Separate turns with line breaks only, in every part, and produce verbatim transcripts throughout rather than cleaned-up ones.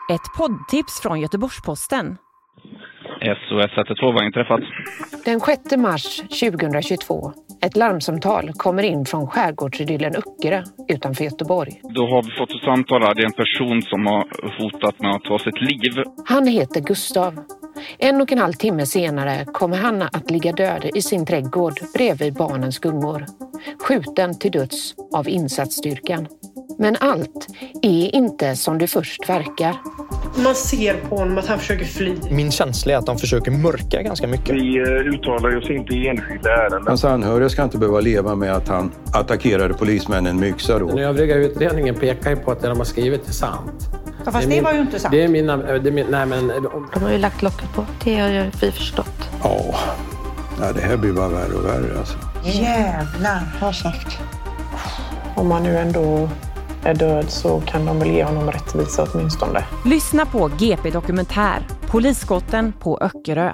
Ett poddtips från Göteborgs-Posten.
S O S ett två-vagn träffat.
Den sjätte mars tjugohundratjugotvå. Ett larmsamtal kommer in från skärgårdsidyllen Öckerö utanför Göteborg.
Då har vi fått ett samtal här. Det är en person som har hotat med att ta sitt liv.
Han heter Gustav. En och en halv timme senare kommer han att ligga död i sin trädgård bredvid barnens gungor. Skjuten till döds av insatsstyrkan. Men allt är inte som det först verkar.
Man ser på honom att han försöker fly.
Min känsla är att de försöker mörka ganska mycket.
Vi uttalar oss inte i enskilda ärenden.
Hans anhöriga ska inte behöva leva med att han attackerade polismännen med yxa då.
Den övriga utredningen pekar ju på att det de har skrivit är sant.
Ja, fast det, det min, var ju inte sant.
Det är mina... Det är min, nej, men,
de... de har ju lagt locket på. Det har jag ju förstått.
Ja. ja, det här blir bara värre och värre alltså.
Jävlar, har sagt.
Om man nu ändå är död så kan de väl ge honom rättvisa åtminstone.
Lyssna på G P Dokumentär. Polisskotten på Öckerö.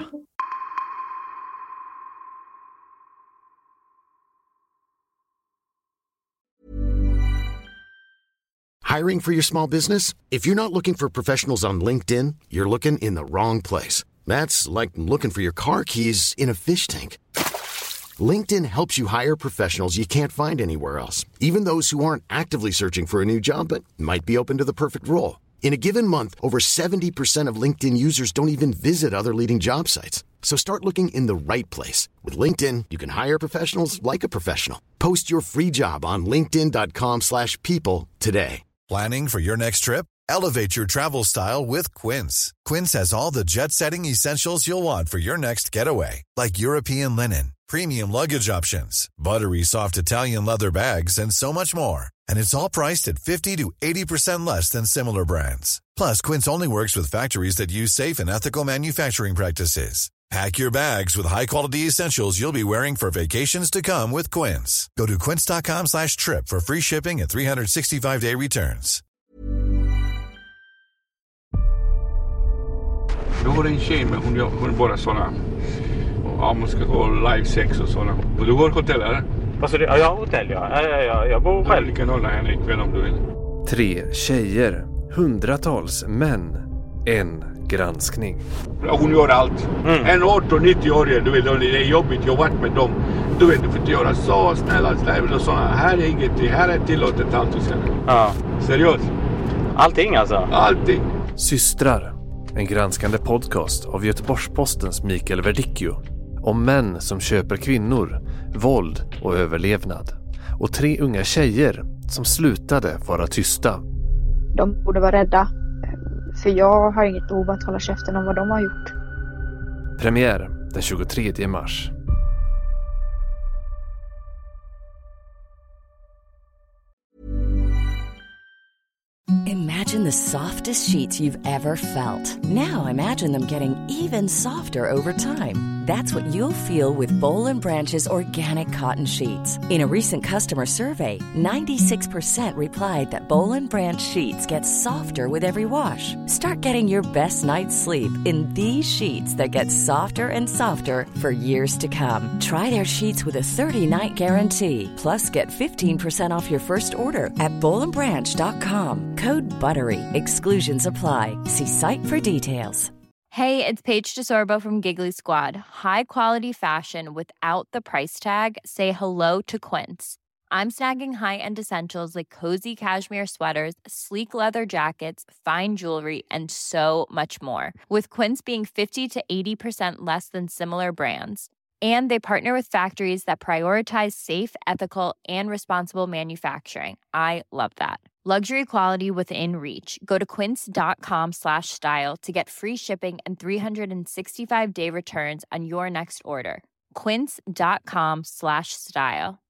Hiring for your small business? If you're not looking for professionals on LinkedIn, you're looking in the wrong place. That's like looking for your car keys in a fish tank. LinkedIn helps you hire professionals you can't find anywhere else, even those who aren't actively searching for a new job but might be open to the perfect role. In a given month, over seventy percent of LinkedIn users don't even visit other leading job sites. So start looking in the right place. With LinkedIn, you can hire professionals like a professional. Post your free job on linkedin dot com slash people today.
Planning for your next trip? Elevate your travel style with Quince. Quince has all the jet-setting essentials you'll want for your next getaway, like European linen, premium luggage options, buttery soft Italian leather bags, and so much more. And it's all priced at fifty to eighty percent less than similar brands. Plus, Quince only works with factories that use safe and ethical manufacturing practices. Pack your bags with high-quality essentials you'll be wearing for vacations to come with Quince. Go to quince dot com slash trip for free shipping and three sixty-five day returns.
Du har en tjej med, hon, hon bara sådana, ja, man ska gå live sex och sådana. Och du går hotell, eller?
Alltså, det, ja, jag har hotell, ja. Jag, jag, jag bor själv.
Du kan hålla henne ikväll om du vill.
Tre tjejer, hundratals män, en granskning.
Hon gör allt. Mm. En arton-nittio-årig, du vet, det är jobbigt, jag har varit med dem. Du vet, du får inte göra så, snälla, snälla, och sådana. Här är inget, här är tillåtet allt och sen.
Ja.
Seriöst?
Allting alltså?
Allting.
Systrar, en granskande podcast av Göteborgs-Postens Mikael Verdicchio. Om män som köper kvinnor, våld och överlevnad. Och tre unga tjejer som slutade vara tysta.
De borde vara rädda. För jag har inget behov att hålla käften om vad de har gjort.
Premiär den tjugotredje mars.
Imagine the softest sheets you've ever felt. Now imagine them getting even softer over time. That's what you'll feel with Boll and Branch's organic cotton sheets. In a recent customer survey, ninety-six percent replied that Boll and Branch sheets get softer with every wash. Start getting your best night's sleep in these sheets that get softer and softer for years to come. Try their sheets with a thirty-night guarantee. Plus, get fifteen percent off your first order at boll and branch dot com. Code BUTTERY. Exclusions apply. See site for details.
Hey, it's Paige DeSorbo from Giggly Squad. High quality fashion without the price tag. Say hello to Quince. I'm snagging high-end essentials like cozy cashmere sweaters, sleek leather jackets, fine jewelry, and so much more. With Quince being fifty to eighty percent less than similar brands. And they partner with factories that prioritize safe, ethical, and responsible manufacturing. I love that. Luxury quality within reach. Go to quince dot com slash style to get free shipping and three sixty-five day returns on your next order. quince dot com slash style.